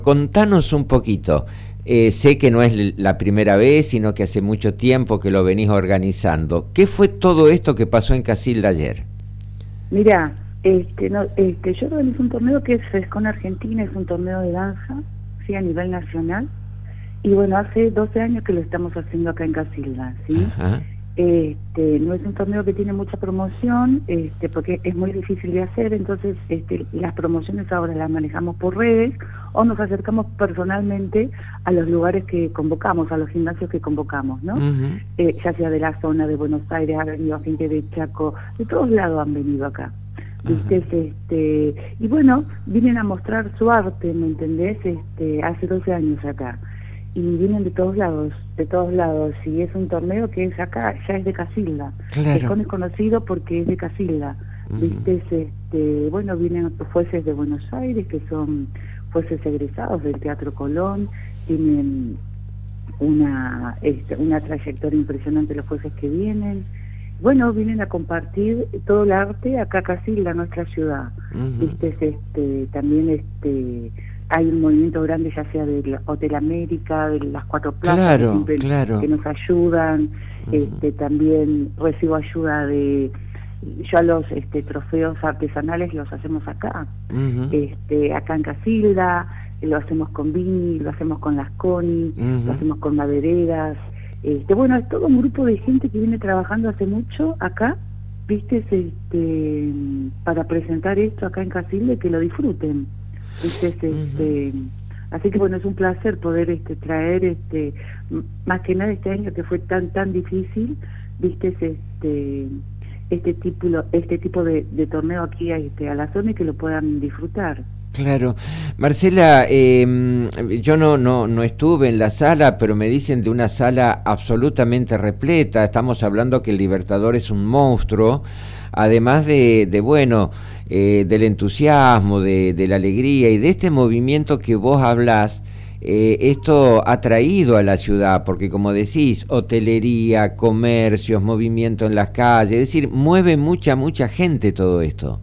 Contanos un poquito. Sé que no es la primera vez, sino que hace mucho tiempo que lo venís organizando. ¿Qué fue todo esto que pasó en Casilda ayer? Mira, yo organizo un torneo que es Frescon Argentina, es un torneo de danza, sí, a nivel nacional. Y bueno, hace 12 años que lo estamos haciendo acá en Casilda, ¿sí? Ajá. No es un torneo que tiene mucha promoción, porque es muy difícil de hacer, entonces las promociones ahora las manejamos por redes o nos acercamos personalmente a los lugares que convocamos, a los gimnasios que convocamos, ¿no? Uh-huh. Ya sea de la zona de Buenos Aires, ha venido gente de Chaco, de todos lados han venido acá. ¿Viste? Y bueno, vienen a mostrar su arte, ¿me entendés? Hace 12 años acá. Y vienen de todos lados, y es un torneo que es acá, ya es de Casilda. Claro. Frescon es conocido porque es de Casilda. Uh-huh. ¿Viste? Bueno, vienen jueces de Buenos Aires, que son jueces egresados del Teatro Colón, tienen una trayectoria impresionante los jueces que vienen. Bueno, vienen a compartir todo el arte acá a Casilda, nuestra ciudad. Uh-huh. ¿Viste? También hay un movimiento grande, ya sea del Hotel América, de las Cuatro Plazas, claro. que nos ayudan. Uh-huh. También recibo ayuda de... Ya los trofeos artesanales los hacemos acá. Uh-huh. Acá en Casilda, lo hacemos con Vini, lo hacemos con las Coni, Uh-huh. lo hacemos con madereras. Bueno, es todo un grupo de gente que viene trabajando hace mucho acá, ¿viste? Para presentar esto acá en Casilda y que lo disfruten. Uh-huh. Así que bueno, es un placer poder traer más que nada este año que fue tan difícil, ¿viste? Este tipo de torneo aquí a la zona y que lo puedan disfrutar. Claro. Marcela, yo no estuve en la sala, pero me dicen de una sala absolutamente repleta. Estamos hablando que el Libertador es un monstruo, además del entusiasmo, de la alegría y de este movimiento que vos hablás. Esto ha traído a la ciudad, porque como decís, hotelería, comercios, movimiento en las calles, es decir, mueve mucha gente todo esto.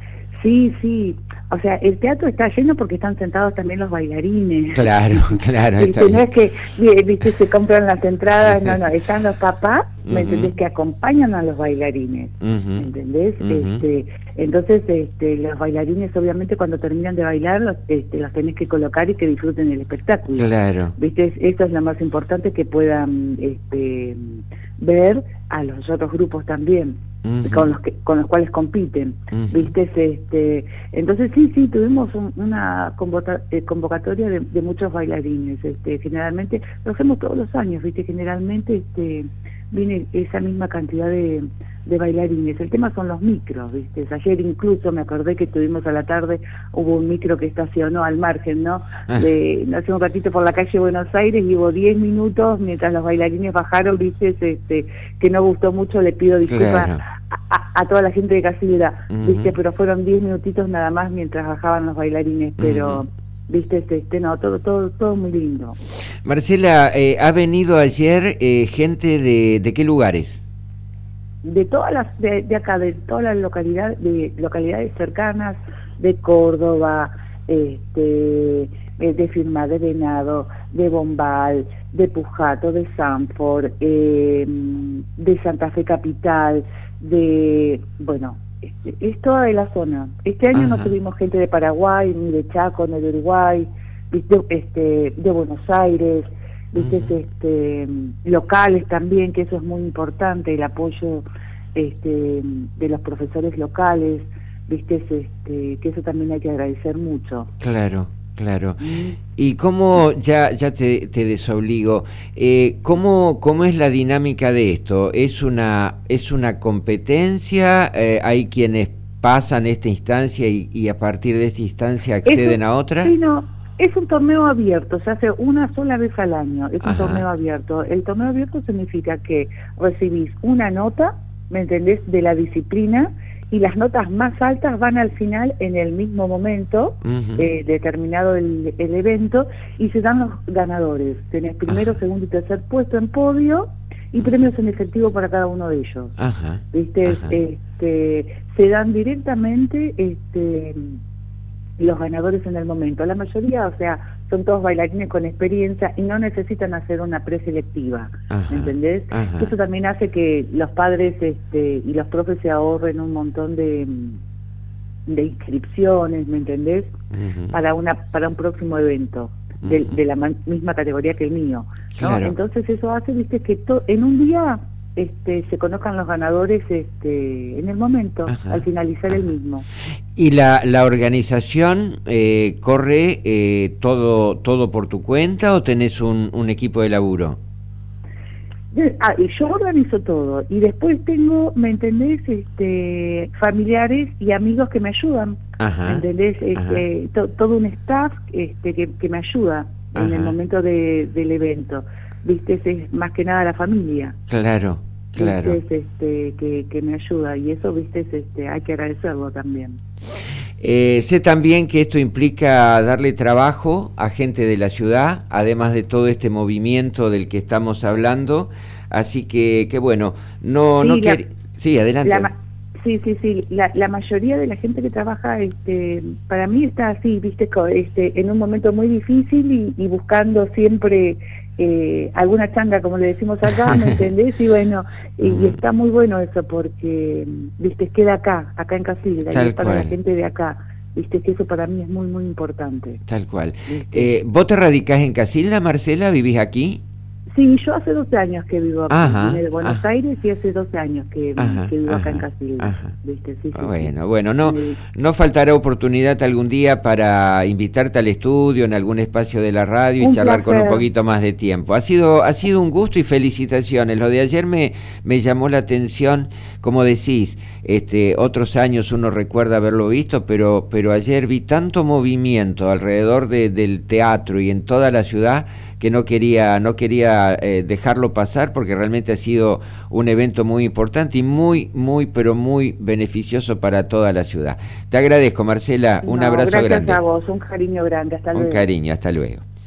Sí, o sea, el teatro está lleno porque están sentados también los bailarines. Claro, está No bien. es que, viste, se compran las entradas, no, están los papás, ¿me entendés? Que acompañan a los bailarines, ¿me entendés? Entonces, los bailarines obviamente cuando terminan de bailar, los tenés que colocar y que disfruten el espectáculo. Claro. ¿Viste? Eso es lo más importante, que puedan ver a los otros grupos también. Con los cuales compiten, ¿viste? Entonces sí, tuvimos una convocatoria de muchos bailarines, generalmente, lo hacemos todos los años, ¿viste? Generalmente viene esa misma cantidad de bailarines. El tema son los micros, ¿viste? Ayer incluso me acordé que tuvimos a la tarde, hubo un micro que estacionó al margen, ¿no? Hace un ratito por la calle Buenos Aires y hubo 10 minutos mientras los bailarines bajaron, ¿viste? Que no gustó mucho, le pido disculpas. Claro. A toda la gente de Casilda, ¿viste? Pero fueron 10 minutitos nada más mientras bajaban los bailarines, pero... ¿Viste? No, todo muy lindo. Marcela, ha venido ayer gente de qué lugares? De todas las de acá, de todas las localidades cercanas, de Córdoba, de Firma, de Venado, de Bombal, de Pujato, de Sanford, de Santa Fe Capital, es toda de la zona. Este año no tuvimos gente de Paraguay, ni de Chaco, ni de Uruguay, ¿viste? De Buenos Aires, ¿viste? Locales también, que eso es muy importante, el apoyo de los profesores locales, ¿viste? Que eso también hay que agradecer mucho. Claro. Y cómo, ya te desobligo, ¿cómo es la dinámica de esto? ¿Es una competencia? ¿Hay quienes pasan esta instancia y a partir de esta instancia acceden a otra? Sí, no, es un torneo abierto, se hace una sola vez al año, es un torneo abierto. El torneo abierto significa que recibís una nota, ¿me entendés?, de la disciplina, y las notas más altas van al final en el mismo momento, determinado el evento, y se dan los ganadores. Tenés primero, segundo y tercer puesto en podio, y premios en efectivo para cada uno de ellos. ¿Viste? Se dan directamente los ganadores en el momento. La mayoría, o sea, son todos bailarines con experiencia y no necesitan hacer una preselectiva, ¿me entendés? Eso también hace que los padres y los profes se ahorren un montón de inscripciones, ¿me entendés? Para un próximo evento de la misma categoría que el mío, ¿no? Claro. Entonces eso hace, viste, que en un día se conozcan los ganadores en el momento, al finalizar el mismo. ¿Y la organización corre todo por tu cuenta o tenés un equipo de laburo? Y yo organizo todo y después tengo, ¿me entendés? Familiares y amigos que me ayudan, ¿me entendés? Todo un staff que me ayuda en el momento del evento, ¿viste? Es más que nada la familia. Claro. Que me ayuda, y eso, ¿viste? Hay que agradecerlo también. Sé también que esto implica darle trabajo a gente de la ciudad, además de todo este movimiento del que estamos hablando, así que bueno, sí, adelante. Sí, la mayoría de la gente que trabaja, para mí está así, ¿viste? En un momento muy difícil y buscando siempre alguna changa, como le decimos acá, ¿me entendés? Y bueno, y está muy bueno eso porque, viste, queda acá en Casilda, y es para la gente de acá, viste, que eso para mí es muy, muy importante. Tal cual. ¿Vos te radicás en Casilda, Marcela? ¿Vivís aquí? Sí, yo hace 12 años que vivo aquí, vine de Buenos Aires, y hace 12 años que vivo acá en Casilda. ¿Viste? Sí, bueno, no faltará oportunidad algún día para invitarte al estudio, en algún espacio de la radio y charlar con un poquito más de tiempo. Ha sido un gusto y felicitaciones. Lo de ayer me llamó la atención, como decís, otros años uno recuerda haberlo visto, pero ayer vi tanto movimiento alrededor del teatro y en toda la ciudad que no quería dejarlo pasar, porque realmente ha sido un evento muy importante y muy, pero muy beneficioso para toda la ciudad. Te agradezco, Marcela, un abrazo grande. Gracias a vos, un cariño grande, hasta luego. Un cariño, hasta luego.